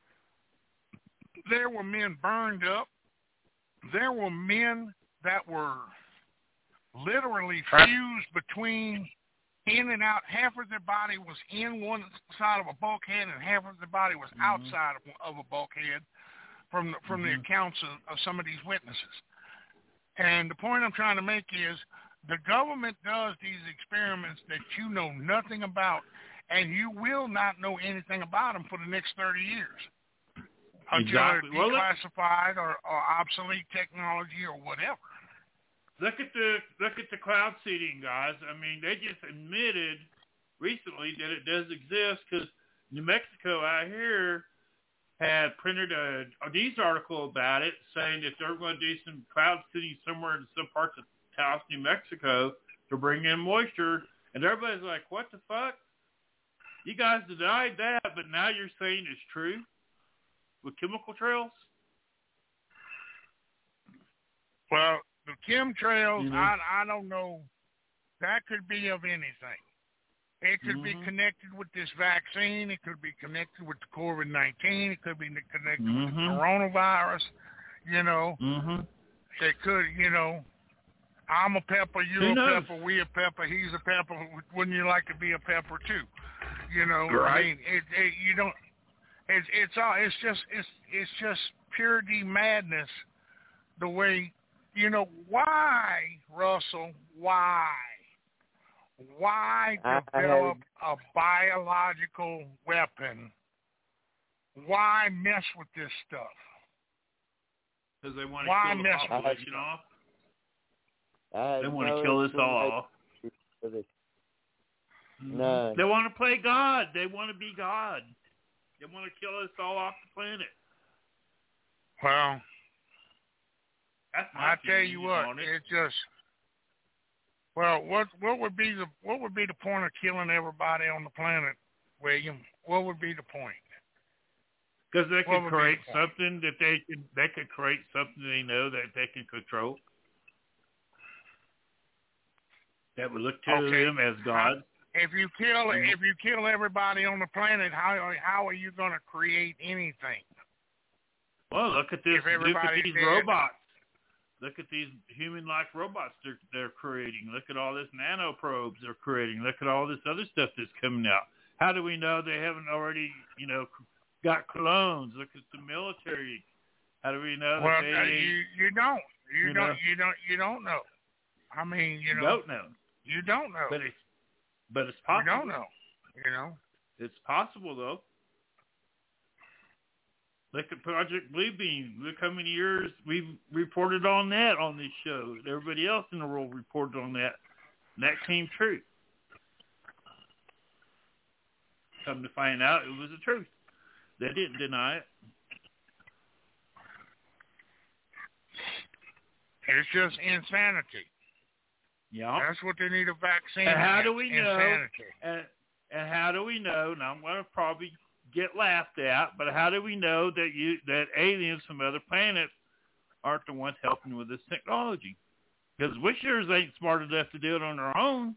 there were men burned up. There were men that were literally fused between in and out. Half of their body was in one side of a bulkhead, and half of their body was Mhm. outside of, of a bulkhead from the, from the Mhm. accounts of, of some of these witnesses. And the point I'm trying to make is the government does these experiments that you know nothing about, and you will not know anything about them for the next thirty years until Exactly. they're Well, look- declassified or, or obsolete technology or whatever. Look at the look at the cloud seeding, guys. I mean, they just admitted recently that it does exist because New Mexico out here had printed a, a news article about it, saying that they're going to do some cloud seeding somewhere in some parts of Taos, New Mexico, to bring in moisture. And everybody's like, "What the fuck? You guys denied that, but now you're saying it's true with chemical trails?" Well, the chemtrails, Mhm. I I don't know. That could be of anything. It could be Mhm. connected with this vaccine. It could be connected with the COVID nineteen. It could be connected with the Mhm. coronavirus. You know, Mm-hmm. it could, you know, I'm a pepper, Who you're a knows? pepper, we a pepper, he's a pepper. Wouldn't you like to be a pepper too? You know, I Right. mean, it, it you don't. It's it's all. It's just it's it's just pure D madness. The way, you know, why, Russell? Why? Why I develop a biological weapon? Why mess with this stuff? Because they want to Why kill the mess with population off. I had They want no to kill us all explanation off. for this. Mhm. None. They want to play God. They want to be God. They want to kill us all off the planet. Well, That's my I tell you opinion what, on it. it just. Well, what what would be the what would be the point of killing everybody on the planet, William? What would be the point? Because they what could would be create the point? something that they could they could create something they know that they can control. That would look to Okay. them as God. If you kill Mhm. if you kill everybody on the planet, how how are you going to create anything? Well, look at this. If Look at everybody's these dead. robots. Look at these human-like robots they're, they're creating. Look at all this nanoprobes they're creating. Look at all this other stuff that's coming out. How do we know they haven't already, you know, got clones? Look at the military. How do we know Well, that they uh, you you don't you, you don't know. you don't you don't know. I mean, you know, don't know? you don't know. But it's but it's You possible. don't know. You know. It's possible though. Look at Project Bluebeam. Look how many years we've reported on that on this show. Everybody else in the world reported on that. And that came true. Come to find out, it was the truth. They didn't deny it. It's just insanity. Yeah. That's what they need a vaccine. And how do against, we know? Insanity. And, and how do we know? Now I'm going to probably get laughed at, but how do we know that you that aliens from other planets aren't the ones helping with this technology? Because we sure ain't smart enough to do it on our own.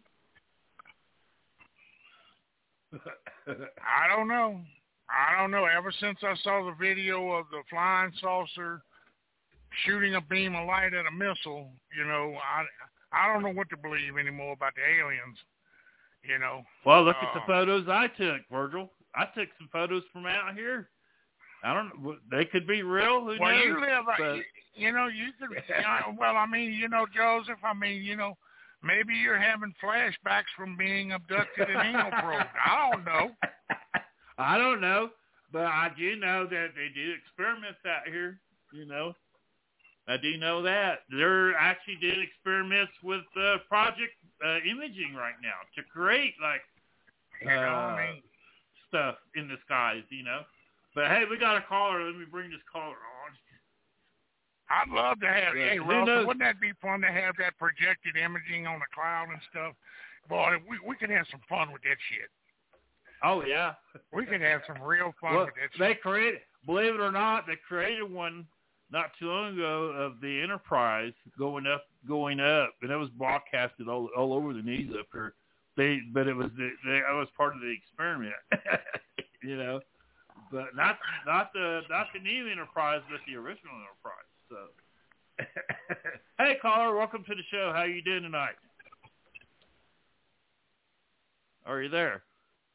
I don't know. I don't know. Ever since I saw the video of the flying saucer shooting a beam of light at a missile, you know, I I don't know what to believe anymore about the aliens. You know. Well, look uh, at the photos I took, Virgil. I took some photos from out here. I don't know. They could be real. Who well, knows? you live, But... you, you know, you could. You know, well, I mean, you know, Joseph. I mean, you know, maybe you're having flashbacks from being abducted and anal probed. I don't know. I don't know, but I do know that they do experiments out here. You know, I do know that they're actually did experiments with uh, Project uh, Imaging right now to create like You know, uh, I mean, stuff in the skies. You know, but hey, we got a caller. Let me bring this caller on. I'd love to have. Yeah. Hey, Who Russell, knows? wouldn't that be fun to have that projected imaging on the cloud and stuff? Boy, we we could have some fun with that shit. Oh yeah, We could have some real fun well, with that shit. they created. Believe it or not, they created one not too long ago of the Enterprise going up, going up, and it was broadcasted all all over the news up here. They, but it was the, they, I was part of the experiment, you know, but not not the not the new Enterprise, but the original Enterprise. So, hey caller, welcome to the show. How you doing tonight? Are you there?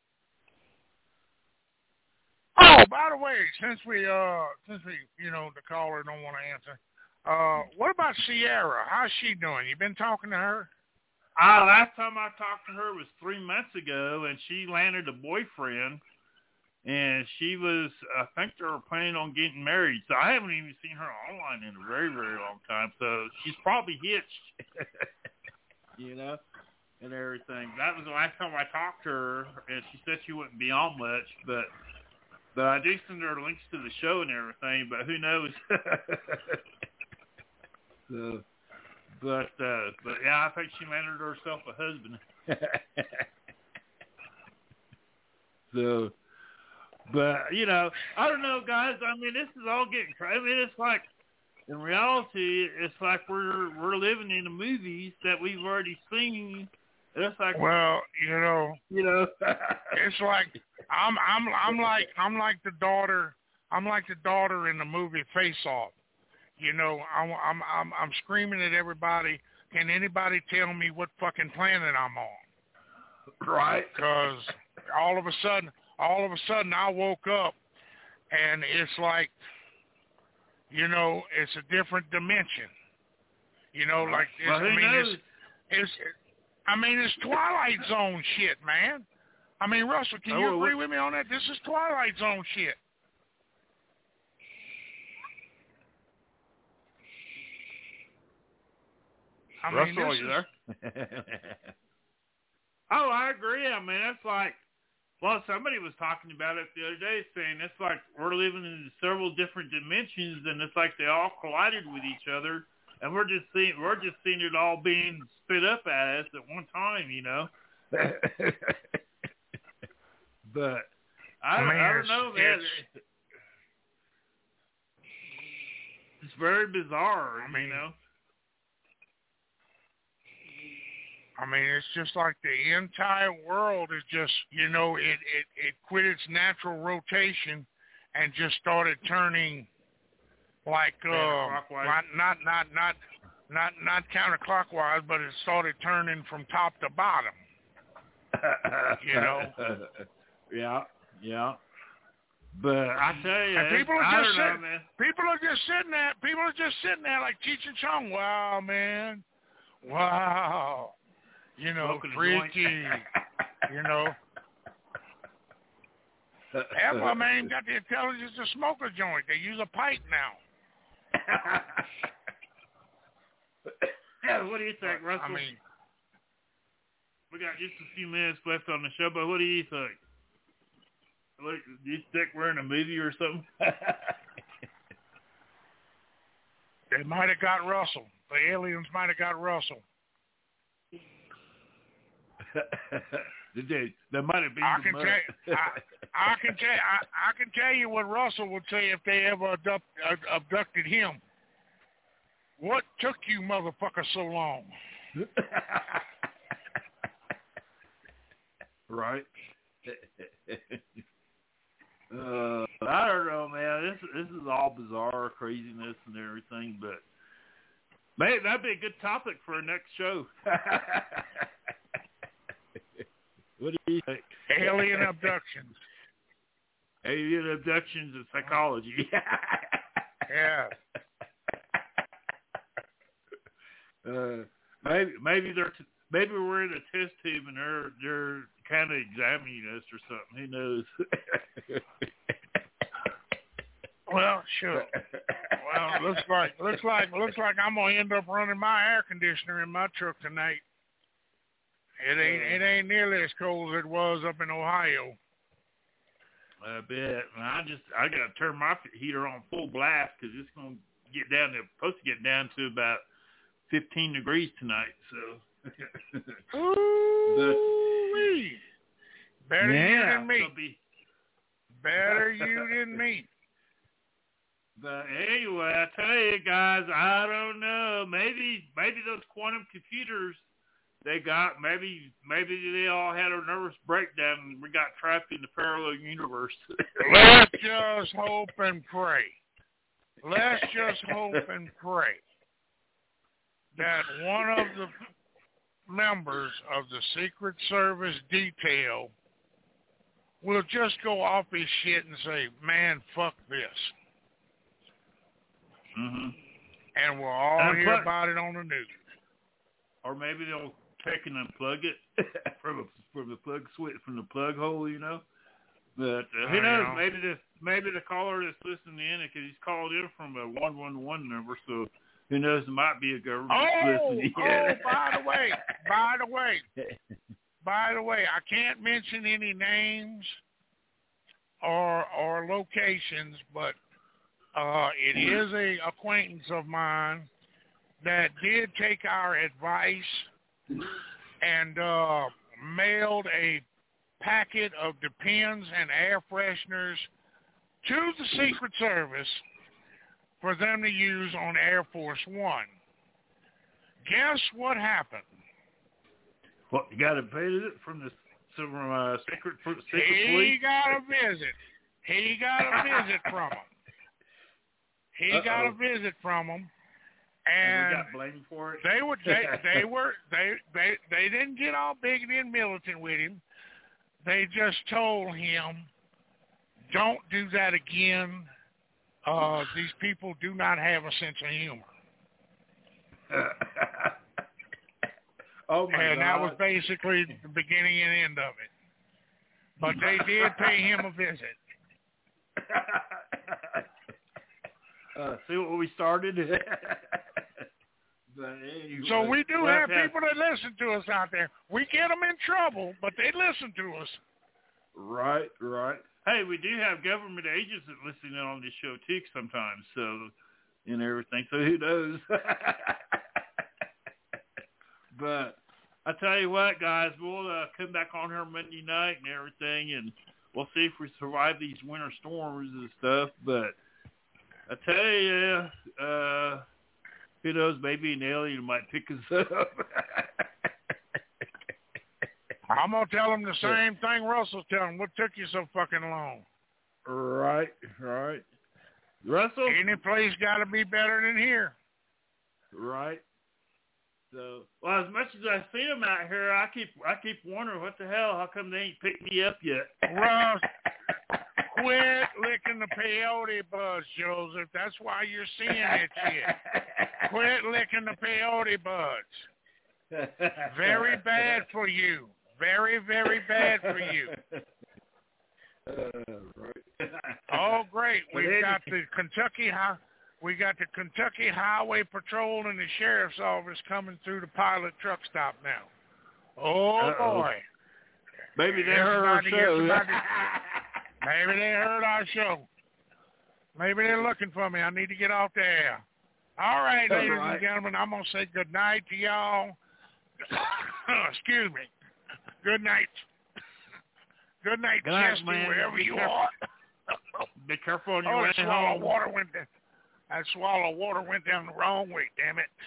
Oh, by the way, since we uh since we you know the caller don't want to answer, uh, what about Sierra? How's she doing? You been talking to her? Uh, last time I talked to her was three months ago, and she landed a boyfriend, and she was, I think they were planning on getting married, so I haven't even seen her online in a very, very long time, so she's probably hitched, you know, and everything. That was the last time I talked to her, and she said she wouldn't be on much, but but I do send her links to the show and everything, but who knows? so... But, uh, but yeah, I think she landed herself a husband. so, but, you know, I don't know, guys. I mean, this is all getting crazy. I mean, it's like, in reality, it's like we're we're living in the movies that we've already seen. It's like, Well, you know, you know, it's like I'm I'm I'm like I'm like the daughter I'm like the daughter in the movie Face Off. You know, I'm I'm I'm I'm screaming at everybody. Can anybody tell me what fucking planet I'm on? right? Because all of a sudden, all of a sudden, I woke up, and it's like, you know, it's a different dimension. You know, like it's, Well, who I mean, knows? it's it's. I mean, it's Twilight Zone shit, man. I mean, Russell, can Oh, you well, agree what- with me on that? This is Twilight Zone shit. I mean, Russell, are this you is, there? oh, I agree. I mean, it's like, well, somebody was talking about it the other day, saying it's like we're living in several different dimensions, and it's like they all collided with each other, and we're just seeing we're just seeing it all being spit up at us at one time, you know. but I, I mean, I don't it's- know, man. it's- It's very bizarre, I mean, you know. I mean, it's just like the entire world is just, you know, it, it, it quit its natural rotation and just started turning like uh, Counterclockwise. not not not not not not counterclockwise, but it started turning from top to bottom. You know. yeah, yeah. But I tell you, And people are I just don't know, sitting, man. people are just sitting there. People are just sitting there like Cheech and Chong. Wow, man. Wow. You know, Smoking a joint. freaky. You know. Half of them ain't got the intelligence to smoke a joint. They use a pipe now. Yeah, what do you think, Russell? I mean, we got just a few minutes left on the show, but what do you think? What, do you think we're in a movie or something? They might have got Russell. The aliens might have got Russell. they, they might have been. I can tell. I, I can tell. I, I can tell you what Russell would say if they ever abduct, uh, abducted him. What took you, motherfucker, so long? Right. Uh, I don't know, man. This this is all bizarre craziness and everything, but man, that'd be a good topic for our next show. What do you think? Alien abductions. Alien abductions and psychology. Yeah. Uh, maybe maybe they're t- maybe we're in a test tube and they're they're kind of examining us or something. Who knows? Well, sure. Well, looks like looks like looks like I'm gonna end up running my air conditioner in my truck tonight. It ain't it ain't nearly as cold as it was up in Ohio. I bet. And I just I gotta turn my heater on full blast because it's gonna get down to supposed to get down to about fifteen degrees tonight. So. Ooh-wee. Better yeah, you than me. Be... Better you than me. But anyway, I tell you guys, I don't know. Maybe maybe those quantum computers they got, maybe maybe they all had a nervous breakdown and we got trapped in the parallel universe. Let's just hope and pray. Let's just hope and pray that one of the members of the Secret Service detail will just go off his shit and say, man, fuck this. Mm-hmm. And we'll all and hear plus, about it on the news. Or maybe they'll take and unplug it from, a, from the plug switch, from the plug hole, you know. But uh, who knows? Know. Maybe the maybe the caller that's listening in, because he's called in from a one one one number, so who knows? There might be a government oh, listening. Oh, by the way, by the way, by the way, I can't mention any names or or locations, but uh, it is a acquaintance of mine that did take our advice and uh, mailed a packet of Depends and air fresheners to the Secret Service for them to use on Air Force One. Guess what happened? What, you got a visit from the from, uh, secret, secret he police? He got a visit. He got a visit from him. He Uh-oh. got a visit from him. And, and we got blamed for it. They were they, they were they, they they didn't get all big and militant with him. They just told him, "Don't do that again. Uh, these people do not have a sense of humor." Oh my and God. that was basically the beginning and end of it. But they did pay him a visit. Uh, see what we started? But anyway, so we do well, have people that listen to us out there. We get them in trouble, but they listen to us. Right, right. Hey, we do have government agents that listen in on this show too sometimes, so and everything. So who knows? But I tell you what, guys, we'll uh, come back on here Monday night and everything, and we'll see if we survive these winter storms and stuff. But I tell you, uh, who knows? Maybe an alien might pick us up. I'm gonna tell them the same thing Russell's telling. What took you so fucking long? Right, right. Russell, any place got to be better than here. Right. So, well, as much as I see them out here, I keep I keep wondering what the hell. How come they ain't picked me up yet? Russ, quit licking the peyote buzz, Joseph. That's why you're seeing that shit. Quit licking the peyote buds. Very bad for you. Very, very bad for you. Uh, right. Oh, great! But We've Eddie- got the Kentucky High, we got the Kentucky Highway Patrol and the Sheriff's Office coming through the pilot truck stop now. Oh Uh-oh. boy! Maybe they heard our Everybody, show. everybody. Maybe they heard our show. Maybe they're looking for me. I need to get off the air. All right, That's ladies right. and gentlemen, I'm gonna say good night to y'all. Excuse me. Good night. Good night, Good night, Chesty, man. wherever Be you careful. are. Be careful on your Oh, way that swallow home. water went. Down. That swallow water went down the wrong way. Damn it.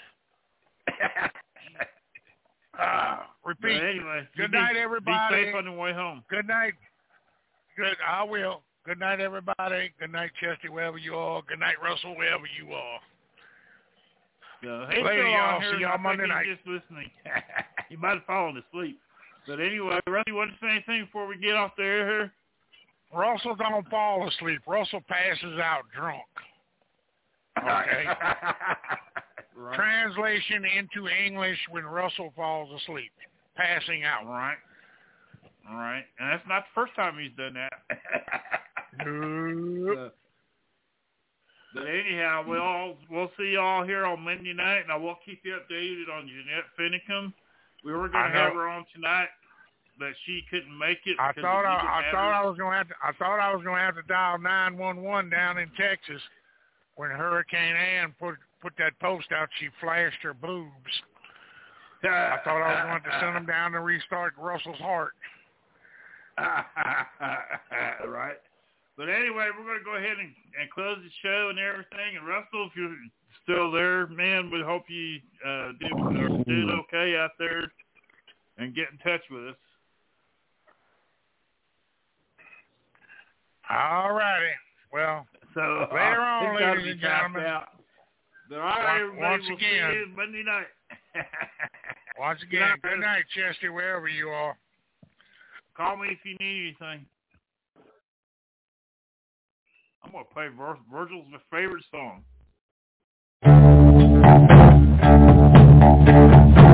Uh, But repeat. anyway, you Good be, night, everybody. Be safe on the way home. Good night. Good. I will. Good night, everybody. Good night, Chesty, wherever you are. Good night, Russell, wherever you are. So, hey, Later, Phil y'all. on here, See y'all I think Monday he's night. just listening. He might have fallen asleep. But anyway, Rusty, you want to say anything before we get off the air here? Russell don't fall asleep. Russell passes out drunk. Okay. Right. Translation into English when Russell falls asleep. Passing out. All right. All right. And that's not the first time he's done that. Nope. Uh, but anyhow, we'll all, we'll see y'all here on Monday night, and I will keep you updated on Jeanette Finicum. We were going I to know. have her on tonight, but she couldn't make it. I because thought we I, didn't I have thought her. I was going to have to. I thought I was going to have to dial nine one one down in Texas when Hurricane Ann put put that post out. She flashed her boobs. I thought I was going to send them down to restart Russell's heart. Right. But anyway, we're going to go ahead and, and close the show and everything. And Russell, if you're still there, man, we hope you uh, did, are did okay out there and get in touch with us. All righty. Well, So later uh, on, it's gotta ladies be and tapped gentlemen. out. But all right, Once- everybody, once we'll again. see you Monday night. once Good again, night, good brother. night, Chesty, wherever you are. Call me if you need anything. I'm going to play Vir- Virgil's my favorite song.